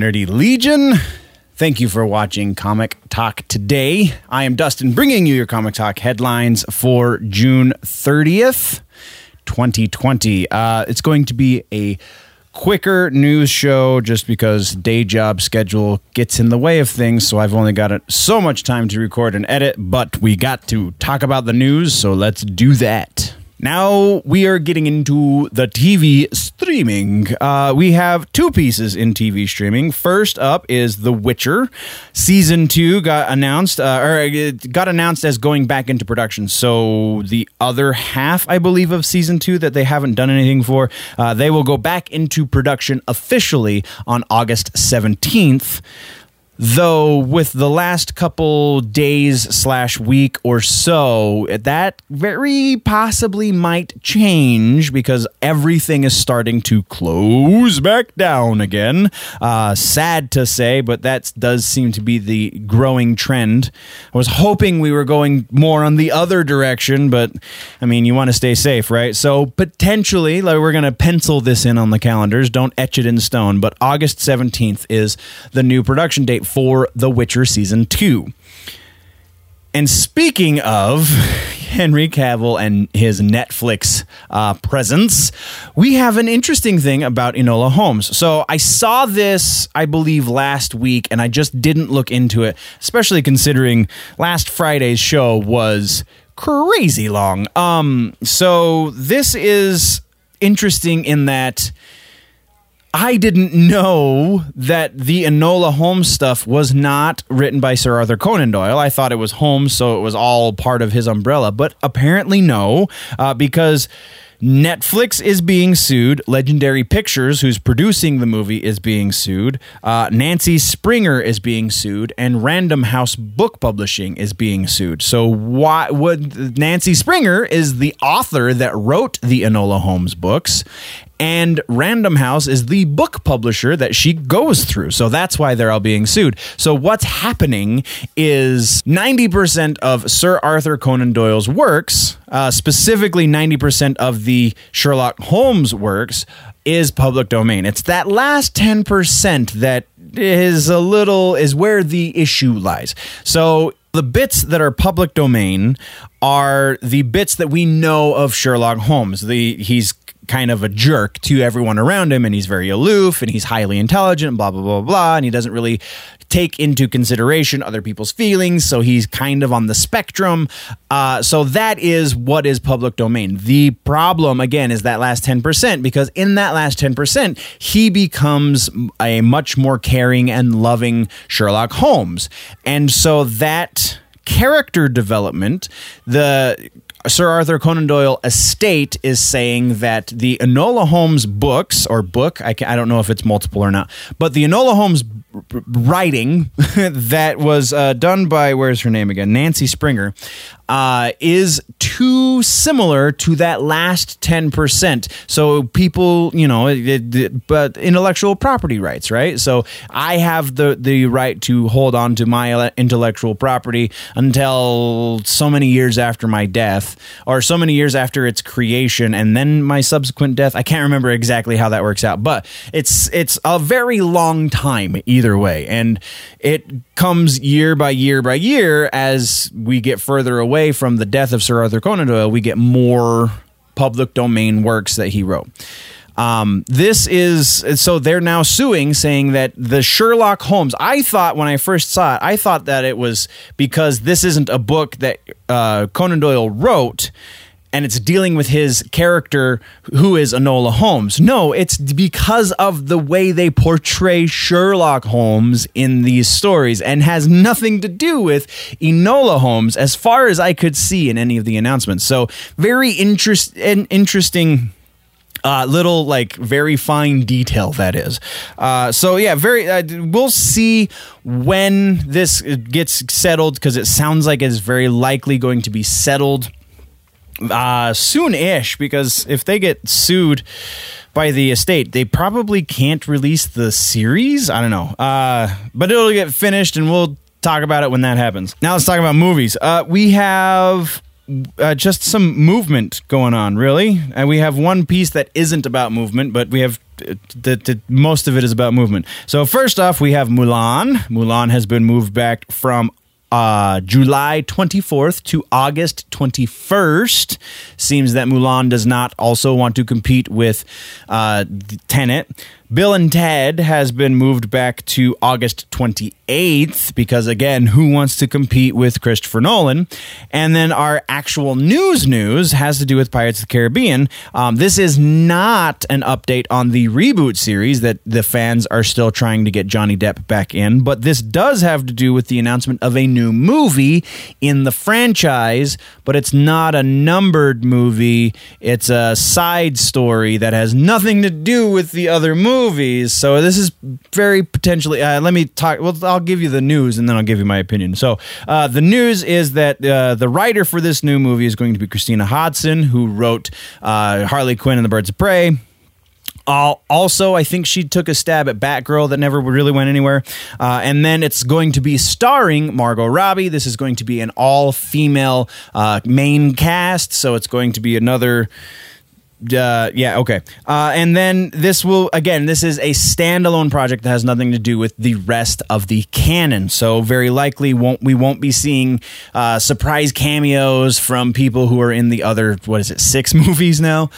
Nerdy Legion. Thank you for watching Comic Talk today. I am Dustin, bringing you your Comic Talk headlines for June 30th, 2020. It's going to be a quicker news show just because day job schedule gets in the way of things, so I've only got so much time to record and edit, but we got to talk about the news, so let's do that. Now we are getting into the TV streaming. We have two pieces in TV streaming. First up is The Witcher. Season 2 got announced, it got announced as going back into production. So the other half, I believe, of Season 2 that they haven't done anything for, they will go back into production officially on August 17th. Though with the last couple days/week or so, that very possibly might change because everything is starting to close back down again. Sad to say, but that does seem to be the growing trend. I was hoping we were going more on the other direction, but I mean, you want to stay safe, right? So potentially, like, we're going to pencil this in on the calendars. Don't etch it in stone, but August 17th is the new production date for The Witcher Season 2. And speaking of Henry Cavill and his Netflix presence, we have an interesting thing about Enola Holmes. So I saw this, I believe, last week, and I just didn't look into it, especially considering last Friday's show was crazy long. So this is interesting in that I didn't know that the Enola Holmes stuff was not written by Sir Arthur Conan Doyle. I thought it was Holmes, so it was all part of his umbrella. But apparently no, because Netflix is being sued. Legendary Pictures, who's producing the movie, is being sued. Nancy Springer is being sued, and Random House Book Publishing is being sued. So why would Nancy Springer is the author that wrote the Enola Holmes books, and Random House is the book publisher that she goes through. So that's why they're all being sued. So what's happening is 90% of Sir Arthur Conan Doyle's works, specifically 90% of the Sherlock Holmes works, is public domain. It's that last 10% that is where the issue lies. So the bits that are public domain are the bits that we know of Sherlock Holmes. He's kind of a jerk to everyone around him, and he's very aloof, and he's highly intelligent, blah, blah, blah, blah, and he doesn't really take into consideration other people's feelings, so he's kind of on the spectrum. So that is what is public domain. The problem, again, is that last 10%, because in that last 10%, he becomes a much more caring and loving Sherlock Holmes. And so that character development, the Sir Arthur Conan Doyle estate is saying that the Enola Holmes books, or book, I don't know if it's multiple or not, but the Enola Holmes writing that was done by, where's her name again, Nancy Springer, is too similar to that last 10%. So people, but intellectual property rights, right? So I have the right to hold on to my intellectual property until so many years after my death, or so many years after its creation, and then my subsequent death. I can't remember exactly how that works out, but it's a very long time either way, and it comes year by year by year as we get further away from the death of Sir Arthur Conan Doyle. We get more public domain works that he wrote. So they're now suing, saying that the Sherlock Holmes, I thought when I first saw it, I thought that it was because this isn't a book that Conan Doyle wrote, and it's dealing with his character who is Enola Holmes. No, it's because of the way they portray Sherlock Holmes in these stories, and has nothing to do with Enola Holmes as far as I could see in any of the announcements. So very interesting little, like, very fine detail that is. So yeah, we'll see when this gets settled, because it sounds like it's very likely going to be settled soon-ish, because if they get sued by the estate, they probably can't release the series. I don't know. But it'll get finished, and we'll talk about it when that happens. Now let's talk about movies. We have just some movement going on, really. And we have one piece that isn't about movement, but we have most of it is about movement. So first off, we have Mulan. Mulan has been moved back from July 24th to August 21st. Seems that Mulan does not also want to compete with Tenet. Bill and Ted has been moved back to August 28th because, again, who wants to compete with Christopher Nolan? And then our actual news has to do with Pirates of the Caribbean. This is not an update on the reboot series that the fans are still trying to get Johnny Depp back in, but this does have to do with the announcement of a new movie in the franchise, but it's not a numbered movie. It's a side story that has nothing to do with the other movies. So this is very potentially let me talk. Well, I'll give you the news and then I'll give you my opinion. So the news is that the writer for this new movie is going to be Christina Hodson, who wrote Harley Quinn and the Birds of Prey. Also, I think she took a stab at Batgirl that never really went anywhere. And then it's going to be starring Margot Robbie. This is going to be an all-female main cast, so it's going to be another... okay. And then this is a standalone project that has nothing to do with the rest of the canon. So very likely we won't be seeing surprise cameos from people who are in the other, 6 movies now.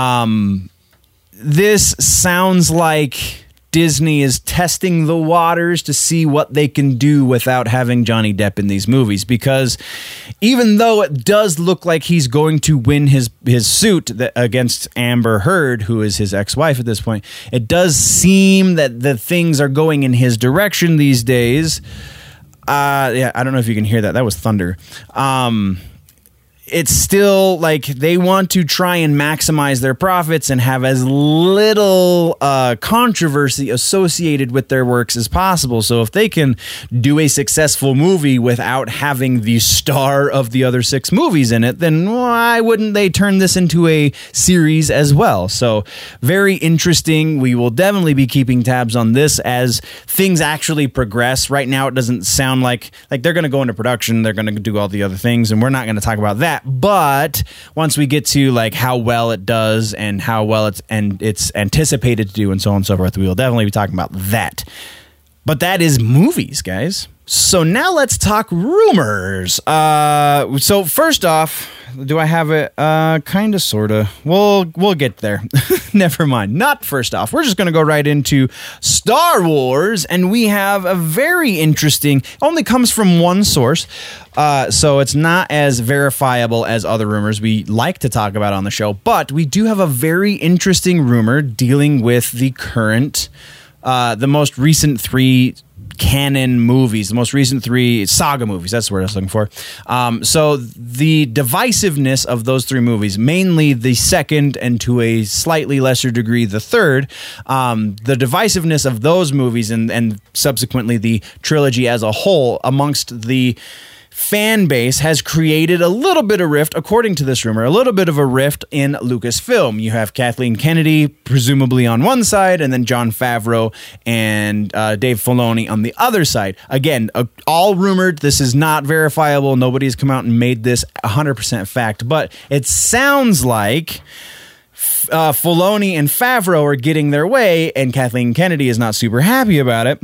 This sounds like Disney is testing the waters to see what they can do without having Johnny Depp in these movies, because even though it does look like he's going to win his suit against Amber Heard, who is his ex-wife at this point, it does seem that the things are going in his direction these days. I don't know if you can hear that. That was thunder. It's still like they want to try and maximize their profits and have as little controversy associated with their works as possible. So if they can do a successful movie without having the star of the other 6 movies in it, then why wouldn't they turn this into a series as well? So very interesting. We will definitely be keeping tabs on this as things actually progress. Right now, it doesn't sound like they're going to go into production. They're going to do all the other things, and we're not going to talk about that. But once we get to like how well it does and how well it's anticipated to do and so on and so forth, we will definitely be talking about that. But that is movies, guys. So now let's talk rumors. So first off, do I have it? Kind of, sort of. We'll get there. Never mind. Not first off. We're just going to go right into Star Wars, and we have a very interesting. Only comes from one source, so it's not as verifiable as other rumors we like to talk about on the show. But we do have a very interesting rumor dealing with the current, the most recent 3 canon movies, the most recent 3 saga movies. That's the word I was looking for. So the divisiveness of those 3 movies, mainly the second and to a slightly lesser degree the third, the divisiveness of those movies and subsequently the trilogy as a whole amongst the fan base has created a little bit of rift, according to this rumor, a little bit of a rift in Lucasfilm. You have Kathleen Kennedy, presumably on one side, and then Jon Favreau and Dave Filoni on the other side. Again, all rumored. This is not verifiable. Nobody's come out and made this 100% fact, but it sounds like Filoni and Favreau are getting their way, and Kathleen Kennedy is not super happy about it.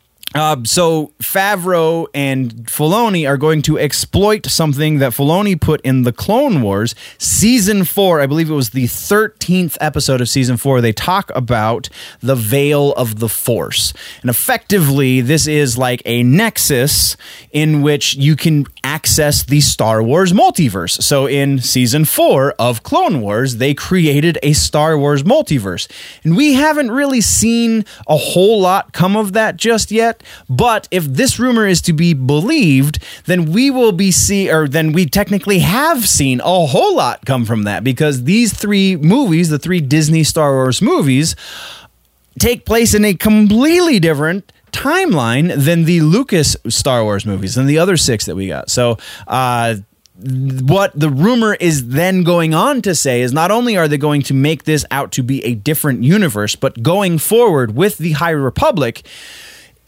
So Favreau and Filoni are going to exploit something that Filoni put in the Clone Wars season 4. I believe it was the 13th episode of season 4. They talk about the Veil of the Force. And effectively, this is like a nexus in which you can access the Star Wars multiverse. So in season 4 of Clone Wars, they created a Star Wars multiverse. And we haven't really seen a whole lot come of that just yet. But if this rumor is to be believed, then we technically have seen a whole lot come from that, because these 3 movies, the 3 Disney Star Wars movies, take place in a completely different timeline than the Lucas Star Wars movies and the other 6 that we got. So, what the rumor is then going on to say is not only are they going to make this out to be a different universe, but going forward with the High Republic,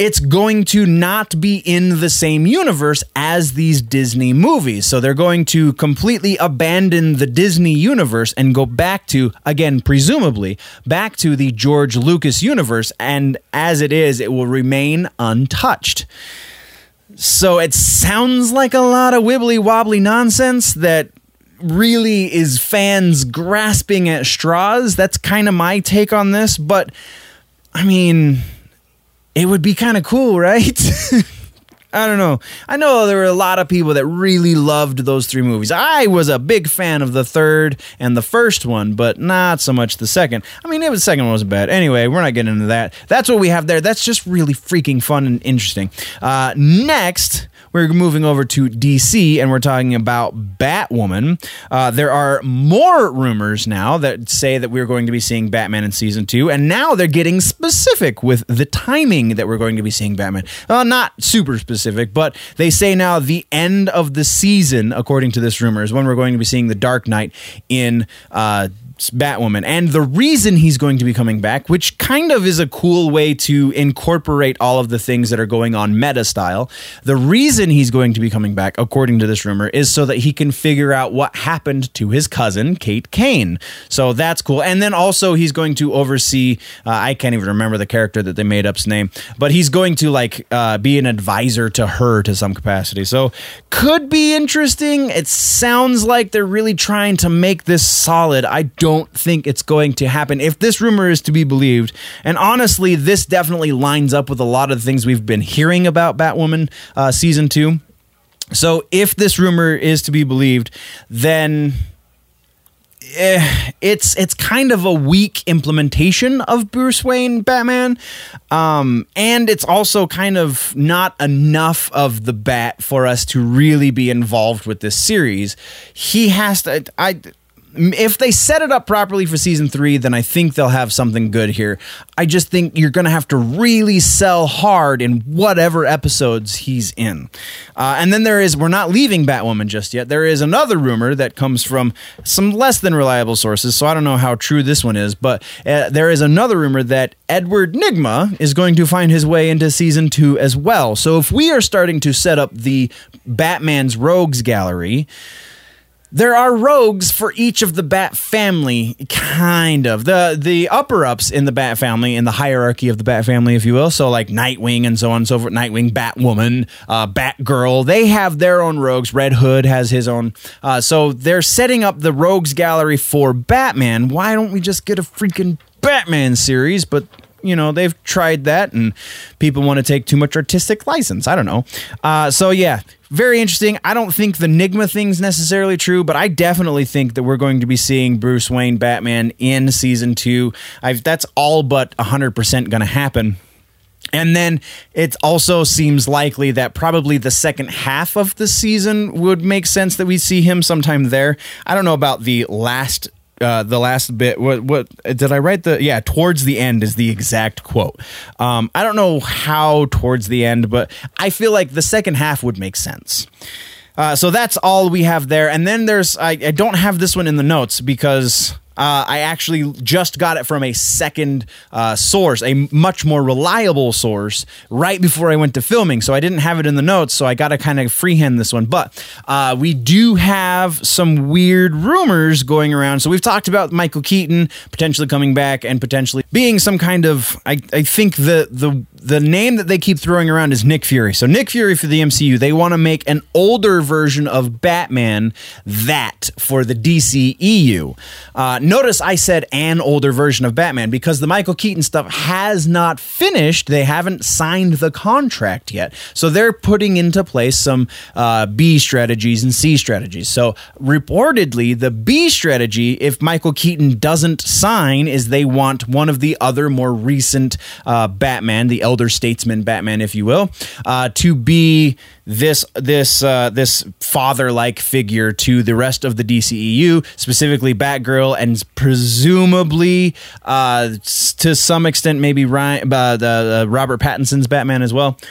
it's going to not be in the same universe as these Disney movies. So they're going to completely abandon the Disney universe and go back to, again, presumably, back to the George Lucas universe. And as it is, it will remain untouched. So it sounds like a lot of wibbly wobbly nonsense that really is fans grasping at straws. That's kind of my take on this. But, I mean, it would be kind of cool, right? I don't know. I know there were a lot of people that really loved those three movies. I was a big fan of the third and the first one, but not so much the second. I mean, the second one wasn't bad. Anyway, we're not getting into that. That's what we have there. That's just really freaking fun and interesting. Next, we're moving over to DC, and we're talking about Batwoman. There are more rumors now that say that we're going to be seeing Batman in season 2, and now they're getting specific with the timing that we're going to be seeing Batman. Not super specific, but they say now the end of the season, according to this rumor, is when we're going to be seeing the Dark Knight in Batwoman. And the reason he's going to be coming back, which kind of is a cool way to incorporate all of the things that are going on meta style, the reason he's going to be coming back, according to this rumor, is so that he can figure out what happened to his cousin, Kate Kane. So that's cool. And then also he's going to oversee, I can't even remember the character that they made up's name, but he's going to be an advisor to her to some capacity. So could be interesting. It sounds like they're really trying to make this solid. I don't think it's going to happen if this rumor is to be believed. And honestly, this definitely lines up with a lot of the things we've been hearing about Batwoman season 2. So if this rumor is to be believed, then it's kind of a weak implementation of Bruce Wayne Batman, and it's also kind of not enough of the Bat for us to really be involved with this series. He has to. If they set it up properly for season 3, then I think they'll have something good here. I just think you're going to have to really sell hard in whatever episodes he's in. And then we're not leaving Batwoman just yet. There is another rumor that comes from some less than reliable sources, so I don't know how true this one is, but there is another rumor that Edward Nygma is going to find his way into season 2 as well. So if we are starting to set up the Batman's Rogues Gallery, there are rogues for each of the Bat family, kind of. The upper-ups in the Bat family, in the hierarchy of the Bat family, if you will, so like Nightwing and so on and so forth, Nightwing, Batwoman, Batgirl, they have their own rogues. Red Hood has his own. So they're setting up the rogues gallery for Batman. Why don't we just get a freaking Batman series? But they've tried that, and people want to take too much artistic license. I don't know. So yeah, very interesting. I don't think the Nygma thing's necessarily true, but I definitely think that we're going to be seeing Bruce Wayne Batman in season 2. That's all but 100% going to happen. And then it also seems likely that probably the second half of the season would make sense that we see him sometime there. I don't know about the last bit. What did I write? Towards the end is the exact quote. I don't know how towards the end, but I feel like the second half would make sense. So that's all we have there. And then I don't have this one in the notes because I actually just got it from a second source, a much more reliable source, right before I went to filming. So I didn't have it in the notes, so I got to kind of freehand this one. But we do have some weird rumors going around. So we've talked about Michael Keaton potentially coming back and potentially being some kind of, I think the name that they keep throwing around is Nick Fury. So Nick Fury for the MCU, they want to make an older version of Batman for the DCEU. Notice I said an older version of Batman because the Michael Keaton stuff has not finished. They haven't signed the contract yet. So they're putting into place some B strategies and C strategies. So reportedly, the B strategy, if Michael Keaton doesn't sign, is they want one of the other more recent Batman, the elder statesman Batman, if you will, to be this father-like figure to the rest of the DCEU, specifically Batgirl, and presumably to some extent maybe Robert Pattinson's Batman as well.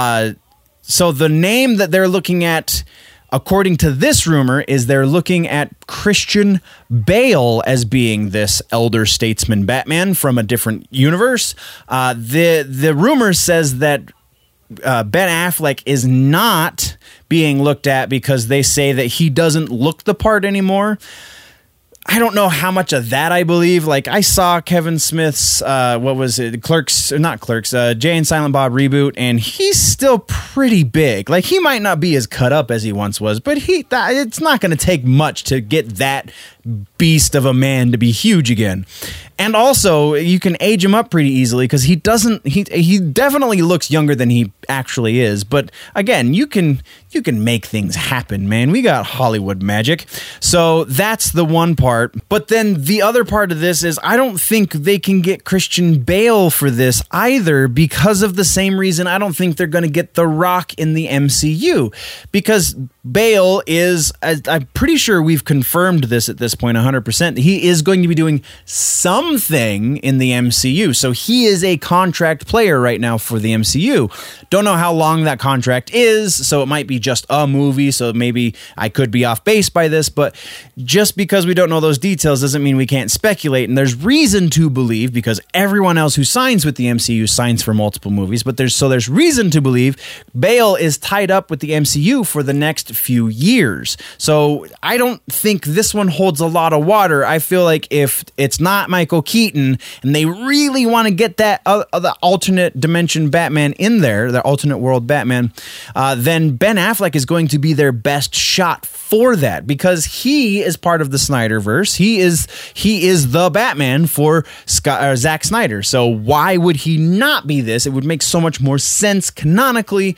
So the name that they're looking at, according to this rumor, is they're looking at Christian Bale as being this elder statesman Batman from a different universe. The rumor says that Ben Affleck is not being looked at because they say that he doesn't look the part anymore. I don't know how much of that I believe. Like, I saw Kevin Smith's, Clerks, or not Clerks, Jay and Silent Bob reboot, and he's still pretty big. Like, he might not be as cut up as he once was, but it's not going to take much to get that beast of a man to be huge again. And also, you can age him up pretty easily because he definitely looks younger than he actually is. But again, you can make things happen, man. We got Hollywood magic. So that's the one part. But then the other part of this is I don't think they can get Christian Bale for this either, because of the same reason I don't think they're going to get The Rock in the MCU. Because Bale is, I'm pretty sure we've confirmed this at this point 100%, he is going to be doing something in the MCU. So he is a contract player right now for the MCU. Don't know how long that contract is, so it might be just a movie, so maybe I could be off base by this, but just because we don't know those details doesn't mean we can't speculate, and there's reason to believe, because everyone else who signs with the MCU signs for multiple movies, but there's reason to believe Bale is tied up with the MCU for the next few years. So I don't think this one holds a lot of water. I feel like if it's not Michael Keaton and they really want to get that the alternate dimension Batman in there, the alternate world Batman, then Ben Affleck is going to be their best shot for that, because he is part of the Snyderverse. He is the Batman for Zack Snyder. So why would he not be this? It would make so much more sense canonically,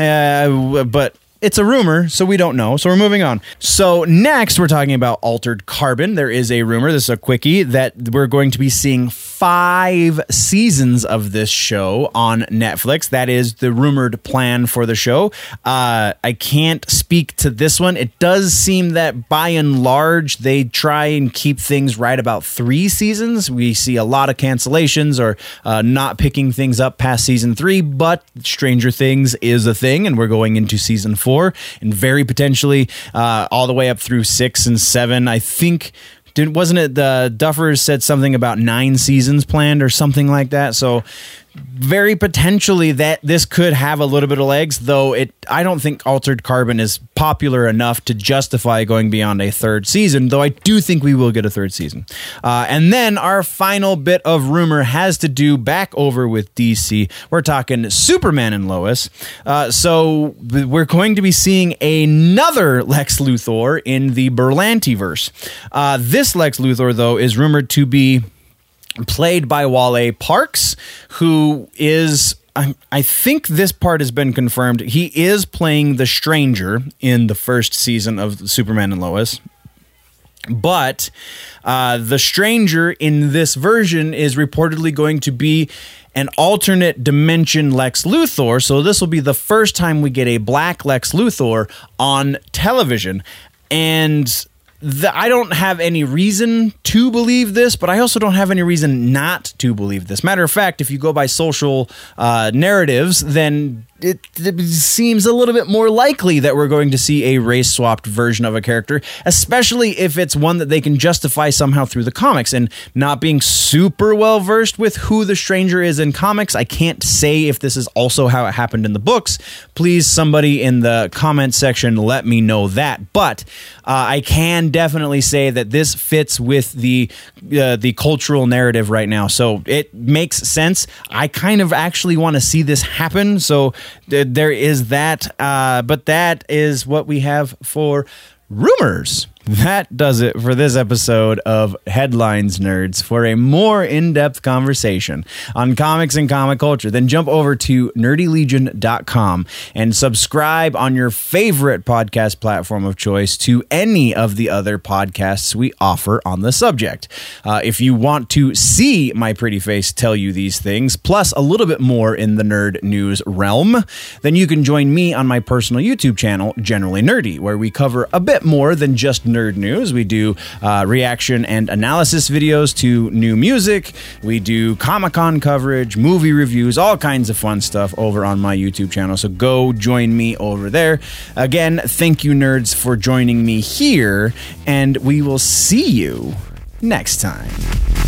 but it's a rumor, so we don't know. So we're moving on. So next, we're talking about Altered Carbon. There is a rumor, this is a quickie, that we're going to be seeing 5 seasons of this show on Netflix. That is the rumored plan for the show. I can't speak to this one. It does seem that by and large, they try and keep things right about 3 seasons. We see a lot of cancellations or not picking things up past season 3, but Stranger Things is a thing, and we're going into season 4. And very potentially all the way up through 6 and 7. I think, wasn't it the Duffers said something about 9 seasons planned or something like that? So very potentially that this could have a little bit of legs, though I don't think Altered Carbon is popular enough to justify going beyond a 3rd season, though I do think we will get a 3rd season. And then our final bit of rumor has to do back over with DC. We're talking Superman and Lois. So we're going to be seeing another Lex Luthor in the Berlantiverse. This Lex Luthor, though, is rumored to be played by Wale Parks, who is, I think this part has been confirmed, he is playing the Stranger in the 1st season of Superman and Lois. But the Stranger in this version is reportedly going to be an alternate dimension Lex Luthor. So this will be the first time we get a black Lex Luthor on television. And I don't have any reason to believe this, but I also don't have any reason not to believe this. Matter of fact, if you go by social narratives, then it seems a little bit more likely that we're going to see a race-swapped version of a character, especially if it's one that they can justify somehow through the comics. And not being super well-versed with who the Stranger is in comics, I can't say if this is also how it happened in the books. Please, somebody in the comment section, let me know that. But I can definitely say that this fits with the cultural narrative right now. So it makes sense. I kind of actually want to see this happen. So there is that, but that is what we have for rumors. That does it for this episode of Headlines Nerds. For a more in-depth conversation on comics and comic culture, then jump over to nerdylegion.com and subscribe on your favorite podcast platform of choice to any of the other podcasts we offer on the subject. If you want to see my pretty face tell you these things, plus a little bit more in the nerd news realm, then you can join me on my personal YouTube channel, Generally Nerdy, where we cover a bit more than just nerd news. We do reaction and analysis videos to new music. We do Comic-Con coverage, movie reviews, all kinds of fun stuff over on my YouTube channel. So go join me over there. Again, thank you, nerds, for joining me here, and we will see you next time.